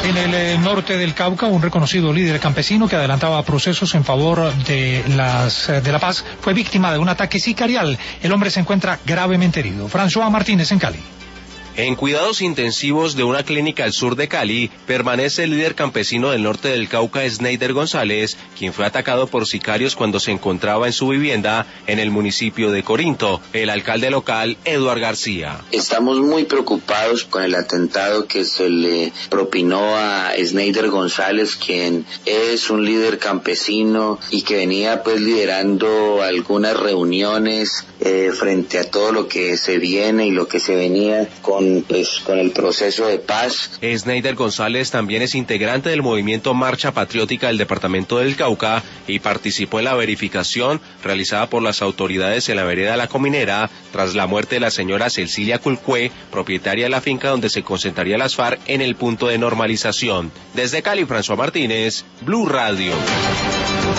En el norte del Cauca, un reconocido líder campesino que adelantaba procesos en favor de la paz fue víctima de un ataque sicarial. El hombre se encuentra gravemente herido. François Martínez en Cali. En cuidados intensivos de una clínica al sur de Cali, permanece el líder campesino del norte del Cauca, Sneider González, quien fue atacado por sicarios cuando se encontraba en su vivienda en el municipio de Corinto. El alcalde local, Eduard García. Estamos muy preocupados con el atentado que se le propinó a Sneider González, quien es un líder campesino y que venía pues liderando algunas reuniones frente a todo lo que se viene y lo que se venía con el proceso de paz. Sneider González también es integrante del movimiento Marcha Patriótica del departamento del Cauca y participó en la verificación realizada por las autoridades en la vereda La Cominera tras la muerte de la señora Cecilia Culcué, propietaria de la finca donde se concentraría las FARC en el punto de normalización. Desde Cali, François Martínez, Blue Radio.